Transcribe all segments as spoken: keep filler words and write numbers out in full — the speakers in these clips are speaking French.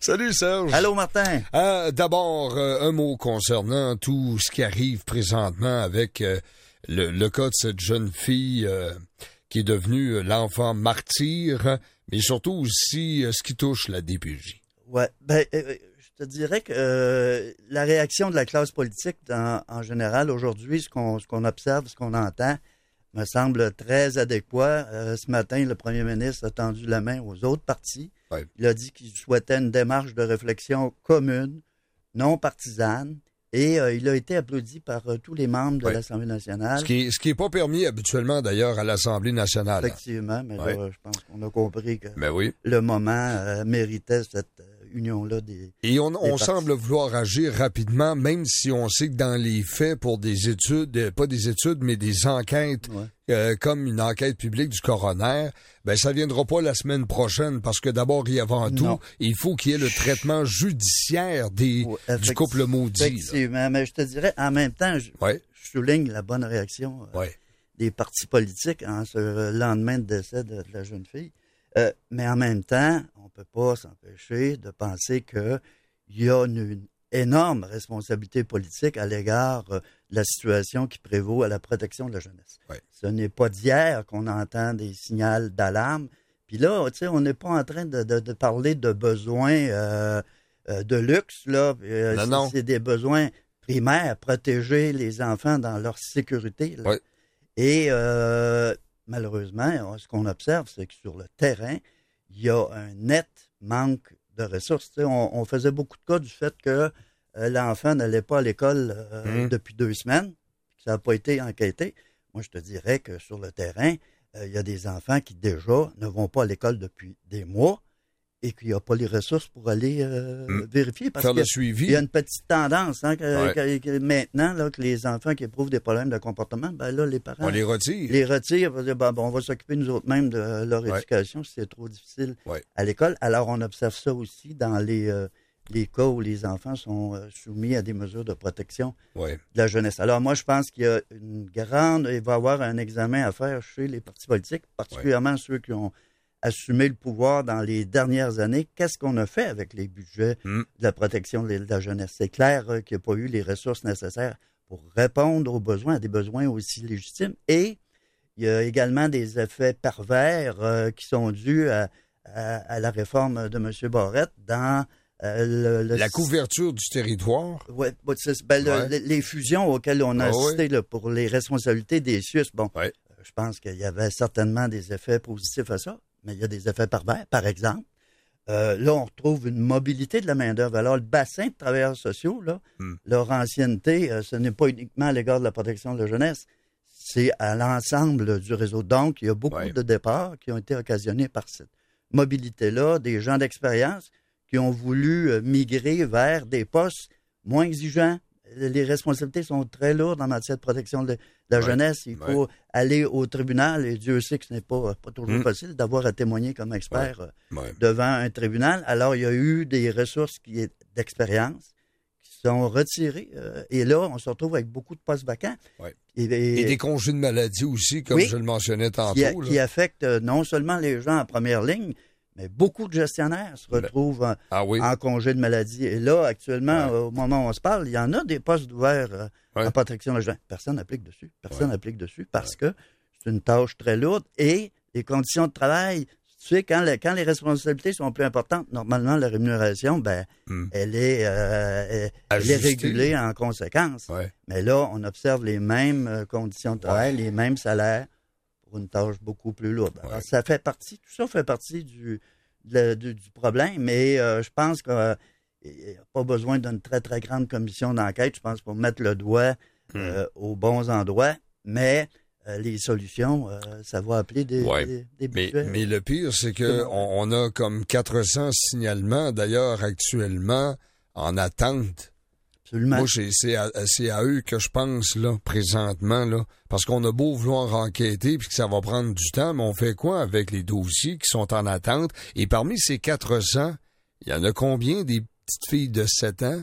Salut Serge. Allô Martin. Euh, d'abord, euh, un mot concernant tout ce qui arrive présentement avec euh, le, le cas de cette jeune fille euh, qui est devenue l'enfant martyr, mais surtout aussi euh, ce qui touche la D P J. Ouais, ben, euh, je te dirais que euh, la réaction de la classe politique dans, en général aujourd'hui, ce qu'on, ce qu'on observe, ce qu'on entend, me semble très adéquat. Euh, ce matin, le premier ministre a tendu la main aux autres partis. Ouais. Il a dit qu'il souhaitait une démarche de réflexion commune, non partisane, et euh, il a été applaudi par euh, tous les membres de ouais. l'Assemblée nationale. Ce qui, ce qui est pas permis habituellement d'ailleurs à l'Assemblée nationale. Effectivement, mais ouais. là, je pense qu'on a compris que ben oui. le moment euh, méritait cette euh, union-là des Et on, des on partis. semble vouloir agir rapidement, même si on sait que dans les faits, pour des études, pas des études, mais des enquêtes, Ouais. euh, comme une enquête publique du coroner, ben ça viendra pas la semaine prochaine, parce que d'abord et avant tout, Non. il faut qu'il y ait le traitement judiciaire des, Ouais, du couple maudit. là. Effectivement, mais je te dirais, en même temps, je, Ouais. je souligne la bonne réaction euh, Ouais. des partis politiques en ce lendemain de décès de, de la jeune fille. Euh, mais en même temps, on peut pas s'empêcher de penser que il y a une, une énorme responsabilité politique à l'égard euh, de la situation qui prévaut à la protection de la jeunesse. Ouais. Ce n'est pas d'hier qu'on entend des signaux d'alarme. Puis là, tu sais, on n'est pas en train de, de, de parler de besoins euh, euh, de luxe, là. Euh, Non, c'est, non. c'est des besoins primaires, protéger les enfants dans leur sécurité. Là. Ouais. Et euh, malheureusement, ce qu'on observe, c'est que sur le terrain, il y a un net manque de ressources. Tu sais, on, on faisait beaucoup de cas du fait que euh, l'enfant n'allait pas à l'école euh, Mmh. depuis deux semaines, que ça n'a pas été enquêté. Moi, je te dirais que sur le terrain, euh, il y a des enfants qui déjà ne vont pas à l'école depuis des mois et qu'il n'y a pas les ressources pour aller euh, Mmh. vérifier. Parce Faire que le suivi. il y a une petite tendance hein, que, Ouais. que- que maintenant, là, que les enfants qui éprouvent des problèmes de comportement, ben là, les parents On les retire. les retirent. Vont dire, ben, bon, on va s'occuper nous autres mêmes de leur Ouais. éducation si c'est trop difficile Ouais. à l'école. Alors, on observe ça aussi dans les, euh, les cas où les enfants sont euh, soumis à des mesures de protection Ouais. de la jeunesse. Alors, moi, je pense qu'il y a une grande... Il va y avoir un examen à faire chez les partis politiques, particulièrement ouais. ceux qui ont assumé le pouvoir dans les dernières années. Qu'est-ce qu'on a fait avec les budgets Mm. de la protection de la jeunesse? C'est clair euh, qu'il n'y a pas eu les ressources nécessaires pour répondre aux besoins, à des besoins aussi légitimes. Et il y a également des effets pervers euh, qui sont dus à, à, à la réforme de M. Barrette dans euh, le, le... La couverture du territoire. Ouais, ben, le, ouais. les fusions auxquelles on a oh, assisté oui. là, pour les responsabilités des S U S. Bon, ouais. euh, je pense qu'il y avait certainement des effets positifs à ça, mais il y a des effets pervers. Par exemple, euh, là, on retrouve une mobilité de la main-d'œuvre. Alors, le bassin de travailleurs sociaux, là, hmm. leur ancienneté, euh, ce n'est pas uniquement à l'égard de la protection de la jeunesse, c'est à l'ensemble du réseau. Donc, il y a beaucoup ouais. de départs qui ont été occasionnés par cette mobilité-là, des gens d'expérience qui ont voulu euh, migrer vers des postes moins exigeants. Les responsabilités sont très lourdes en matière de protection de la ouais. jeunesse. Il faut ouais. aller au tribunal, et Dieu sait que ce n'est pas, pas toujours mmh. facile d'avoir à témoigner comme expert ouais. Ouais. devant un tribunal. Alors, il y a eu des ressources qui, d'expérience qui sont retirées. Euh, et là, on se retrouve avec beaucoup de postes vacants. Ouais. Et, et, et des congés de maladie aussi, comme oui, je le mentionnais tantôt. Qui, a, qui affectent non seulement les gens en première ligne, mais beaucoup de gestionnaires se retrouvent en, ah oui. en congé de maladie. Et là, actuellement, ouais. au moment où on se parle, il y en a des postes ouverts euh, ouais. en protection de la jeunesse. Personne n'applique dessus. Personne n'applique ouais. dessus parce ouais. que c'est une tâche très lourde. Et les conditions de travail, tu sais, quand, le, quand les responsabilités sont plus importantes, normalement, la rémunération, ben, mm. elle, est, euh, elle, elle est régulée en conséquence. Ouais. Mais là, on observe les mêmes conditions de travail, ouais. les mêmes salaires, pour une tâche beaucoup plus lourde. Alors, ouais. ça fait partie, tout ça fait partie du, de, du, du problème, mais euh, je pense qu'il euh, n'y a pas besoin d'une très, très grande commission d'enquête, je pense, pour mettre le doigt euh, mm. aux bons endroits, mais euh, les solutions, euh, ça va appeler des, ouais. des, des mais, budgets. Mais le pire, c'est qu'on on a comme quatre cents signalements, d'ailleurs, actuellement, en attente. Absolument. Moi, c'est, c'est, à, c'est à eux que je pense, là, présentement, là. Parce qu'on a beau vouloir enquêter puis que ça va prendre du temps, mais on fait quoi avec les dossiers qui sont en attente? Et parmi ces quatre cents, il y en a combien des petites filles de sept ans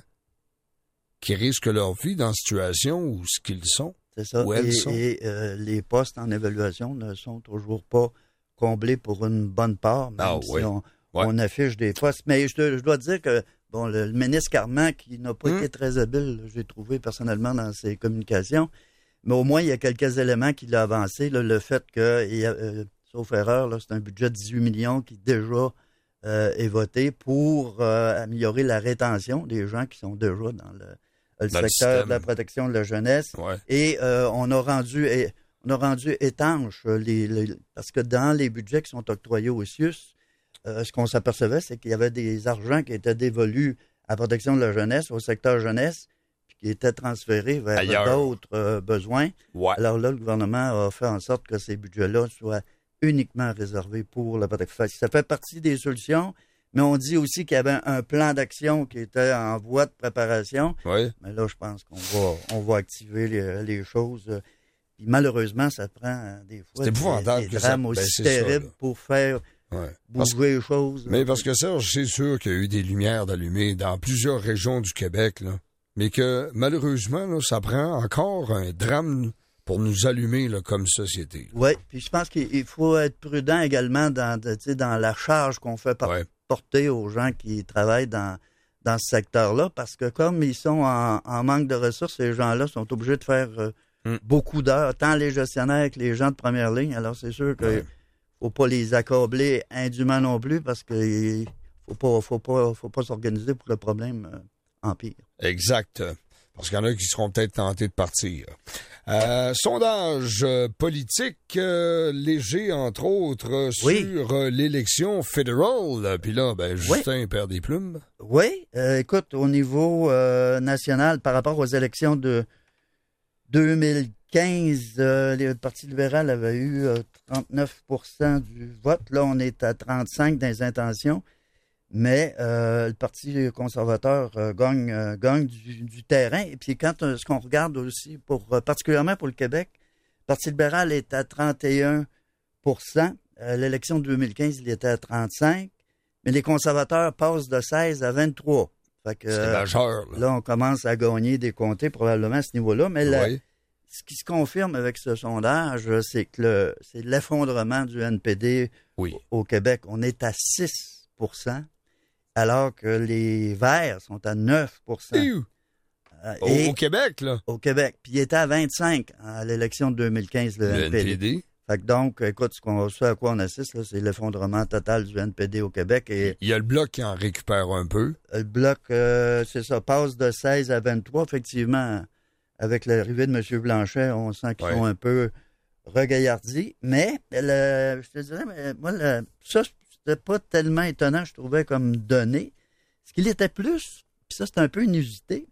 qui risquent leur vie dans la situation où ce qu'ils sont? C'est ça. Où elles et sont? et euh, les postes en évaluation ne sont toujours pas comblés pour une bonne part, même ah, si oui. on, ouais. on affiche des postes. Mais je, je dois dire que bon, le, le ministre Carman, qui n'a pas mmh. été très habile, j'ai trouvé personnellement dans ses communications, mais au moins, il y a quelques éléments qui l'ont avancé. Là, le fait que, et, euh, sauf erreur, là, c'est un budget de dix-huit millions qui déjà euh, est voté pour euh, améliorer la rétention des gens qui sont déjà dans le, le dans secteur le de la protection de la jeunesse. Ouais. Et euh, on a rendu... Et, On a rendu étanche, les, les, parce que dans les budgets qui sont octroyés au C I U S, euh, ce qu'on s'apercevait, c'est qu'il y avait des argents qui étaient dévolus à la protection de la jeunesse, au secteur jeunesse, puis qui étaient transférés vers Ailleurs. d'autres euh, besoins. Ouais. Alors là, le gouvernement a fait en sorte que ces budgets-là soient uniquement réservés pour la protection. Ça fait partie des solutions, mais on dit aussi qu'il y avait un plan d'action qui était en voie de préparation. Ouais. Mais là, je pense qu'on va, on va activer les, les choses. Puis malheureusement, ça prend des fois des, des drames ça, aussi ben terribles ça, pour faire ouais. bouger que, les choses. Mais là. Parce que Serge, c'est sûr qu'il y a eu des lumières d'allumées dans plusieurs régions du Québec, là, mais que malheureusement, là, ça prend encore un drame pour nous allumer là, comme société. Oui, puis je pense qu'il faut être prudent également dans, de, dans la charge qu'on fait par, ouais. porter aux gens qui travaillent dans, dans ce secteur-là, parce que comme ils sont en, en manque de ressources, ces gens-là sont obligés de faire... Euh, Mm. beaucoup d'heures, tant les gestionnaires que les gens de première ligne. Alors, c'est sûr qu'il ne faut pas les accabler indûment non plus parce qu'il ne faut pas, faut pas, faut pas s'organiser pour que le problème euh, empire. Exact. Parce qu'il y en a qui seront peut-être tentés de partir. Euh, sondage politique euh, léger, entre autres, oui. sur euh, l'élection fédérale. Puis là, ben, Justin oui. perd des plumes. Oui. Euh, écoute, au niveau euh, national, par rapport aux élections de deux mille quinze, euh, le Parti libéral avait eu euh, trente-neuf pour cent du vote. Là, on est à trente-cinq dans les intentions. Mais euh, le Parti conservateur euh, gagne, euh, gagne du, du terrain. Et puis, quand euh, ce qu'on regarde aussi, pour euh, particulièrement pour le Québec, le Parti libéral est à trente et un pour cent. Euh, l'élection de deux mille quinze, il était à trente-cinq. Mais les conservateurs passent de seize à vingt-trois. Fait que, c'est majeur. Là. là, on commence à gagner des comtés probablement à ce niveau-là. Mais la, oui. ce qui se confirme avec ce sondage, c'est que le, c'est l'effondrement du N P D oui. au, au Québec. On est à six pour cent, alors que les Verts sont à neuf pour cent. Euh, au, au Québec, là? Au Québec. Puis il était à vingt-cinq à l'élection de deux mille quinze, le, le N P D. N P D. Fait que donc, écoute, ce, qu'on, ce à quoi on assiste, là, c'est l'effondrement total du N P D au Québec. Et il y a le Bloc qui en récupère un peu. Le Bloc, euh, c'est ça, passe de seize à vingt-trois. Effectivement, avec l'arrivée de M. Blanchet, on sent qu'ils ouais. sont un peu regaillardis. Mais, le, je te dirais, mais moi, le, ça, c'était pas tellement étonnant, je trouvais, comme donné. Ce qu'il était plus, puis ça, c'est un peu inusité,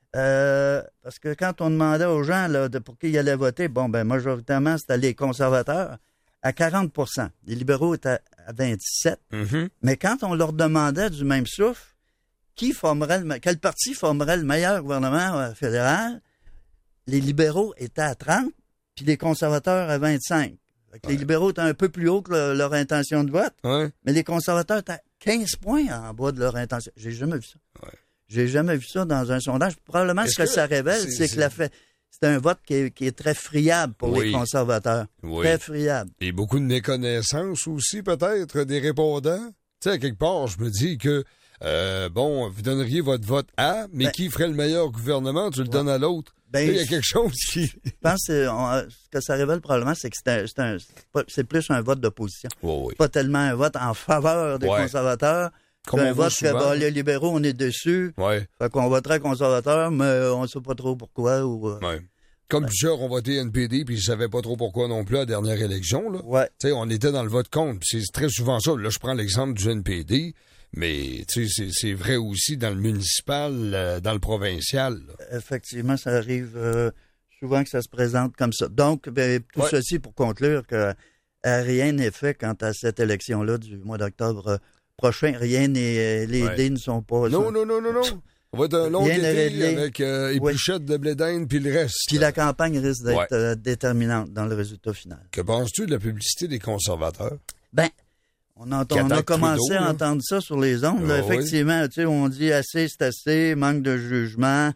Euh, parce que quand on demandait aux gens là, de pour qui ils allaient voter, bon, ben majoritairement, c'était les conservateurs à quarante pour cent. Les libéraux étaient à vingt-sept. Mm-hmm. Mais quand on leur demandait du même souffle, qui formerait le, quel parti formerait le meilleur gouvernement fédéral, les libéraux étaient à trente, puis les conservateurs à vingt-cinq. Fait que ouais. Les libéraux étaient un peu plus haut que le, leur intention de vote, ouais. mais les conservateurs étaient à quinze points en bas de leur intention. J'ai jamais vu ça. Ouais. J'ai jamais vu ça dans un sondage. Probablement, Est-ce ce que, que ça révèle, c'est, c'est que la fait, c'est un vote qui est, qui est très friable pour oui. les conservateurs. Oui. Très friable. Et beaucoup de méconnaissance aussi, peut-être, des répondants. Tu sais, à quelque part, je me dis que, euh, bon, vous donneriez votre vote à, mais ben, qui ferait le meilleur gouvernement? Tu le ouais. donnes à l'autre. Ben, il y a quelque chose qui... Je pense que on, ce que ça révèle probablement, c'est que c'est, un, c'est, un, c'est plus un vote d'opposition. Oh, oui. Pas tellement un vote en faveur des ouais. conservateurs. Comme un on vote souvent. que bah, les libéraux, on est dessus. Ouais. Fait qu'on voterait conservateur, mais on ne sait pas trop pourquoi. Ou, euh... ouais. Comme ouais. plusieurs ont voté N P D, puis ils ne savaient pas trop pourquoi non plus à la dernière élection. Là. Ouais. T'sais, on était dans le vote contre. C'est très souvent ça. Là, je prends l'exemple du N P D, mais c'est, c'est vrai aussi dans le municipal, euh, dans le provincial. Là. Effectivement, ça arrive euh, souvent que ça se présente comme ça. Donc, ben, tout ouais. ceci pour conclure que euh, rien n'est fait quant à cette élection-là du mois d'octobre euh, prochain. Rien n'est... Les ouais. dés ne sont pas... Non, non, non, non, non. On va être un long Rien été avec euh, épluchette oui. de blé d'Inde puis le reste. Puis la campagne risque d'être ouais. euh, déterminante dans le résultat final. Que penses-tu de la publicité des conservateurs? Ben, on, entend, on a commencé Trudeau, à entendre ça sur les ondes. Oh, là, effectivement, oui. tu sais, on dit assez, c'est assez, manque de jugement,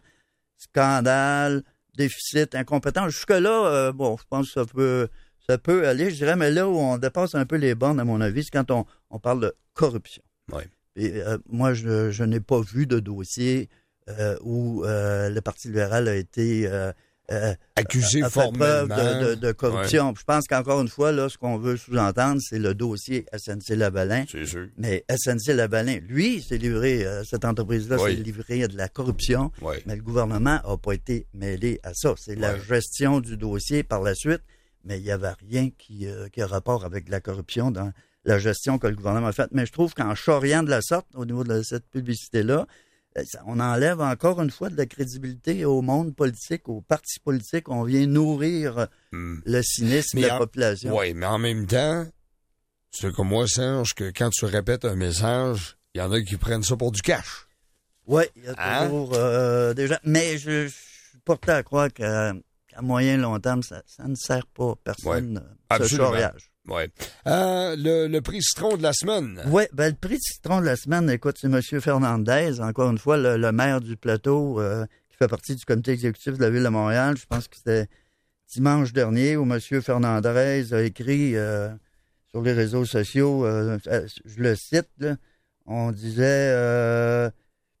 scandale, déficit, incompétence. Jusque-là, euh, bon, je pense que ça peut... Ça peut aller, je dirais, mais là où on dépasse un peu les bornes, à mon avis, c'est quand on, on parle de corruption. Oui. Et, euh, moi, je, je n'ai pas vu de dossier euh, où euh, le Parti libéral a été euh, euh, accusé a fait formellement preuve de, de, de corruption. Ouais. Je pense qu'encore une fois, là, ce qu'on veut sous-entendre, c'est le dossier S N C-Lavalin. C'est sûr. Mais S N C-Lavalin, lui, s'est livré, euh, cette entreprise-là oui. s'est livrée à de la corruption, oui. mais le gouvernement n'a pas été mêlé à ça. C'est oui. la gestion du dossier par la suite, mais il n'y avait rien qui, euh, qui a rapport avec la corruption dans la gestion que le gouvernement a faite. Mais je trouve qu'en charriant de la sorte, au niveau de cette publicité-là, on enlève encore une fois de la crédibilité au monde politique, aux partis politiques. On vient nourrir mm. le cynisme mais de la en, population. Oui, mais en même temps, c'est comme moi, Serge, que quand tu répètes un message, il y en a qui prennent ça pour du cash. Oui, il y a hein? toujours euh, des gens. Mais je, je suis porté à croire qu'à, qu'à moyen et long terme, ça, ça ne sert pas personne, ouais. ce charriage. Oui. Euh, le, le prix citron de la semaine. Oui, ben le prix citron de la semaine, écoute, c'est M. Fernandez, encore une fois, le, le maire du plateau, euh, qui fait partie du comité exécutif de la Ville de Montréal. Je pense que c'était dimanche dernier où M. Fernandez a écrit euh, sur les réseaux sociaux, euh, je le cite, là, on disait... Euh,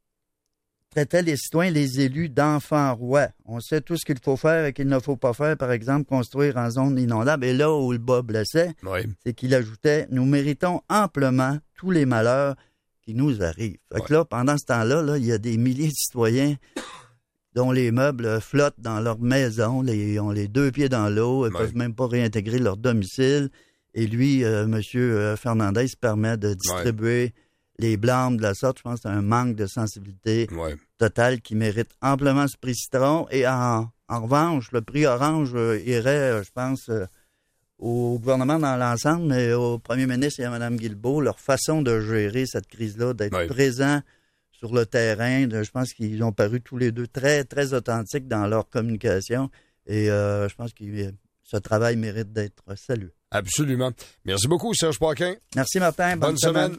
traitait les citoyens, les élus d'enfants rois. On sait tout ce qu'il faut faire et qu'il ne faut pas faire, par exemple, construire en zone inondable. Et là où le bas blessait, oui. c'est qu'il ajoutait « Nous méritons amplement tous les malheurs qui nous arrivent. » Fait que là, pendant ce temps-là, là, il y a des milliers de citoyens dont les meubles flottent dans leur maison, les, ils ont les deux pieds dans l'eau, ils ne oui. peuvent même pas réintégrer leur domicile. Et lui, euh, M. Fernandez, permet de distribuer... Oui. les blâmes de la sorte. Je pense que c'est un manque de sensibilité ouais. totale qui mérite amplement ce prix citron. Et en, en revanche, le prix orange euh, irait, euh, je pense, euh, au gouvernement dans l'ensemble, mais au premier ministre et à Mme Guilbeault, leur façon de gérer cette crise-là, d'être ouais. présents sur le terrain. De, je pense qu'ils ont paru tous les deux très, très authentiques dans leur communication. Et euh, je pense que ce travail mérite d'être salué. Absolument. Merci beaucoup, Serge Paquin. Merci, Martin. Bonne, bonne semaine. semaine.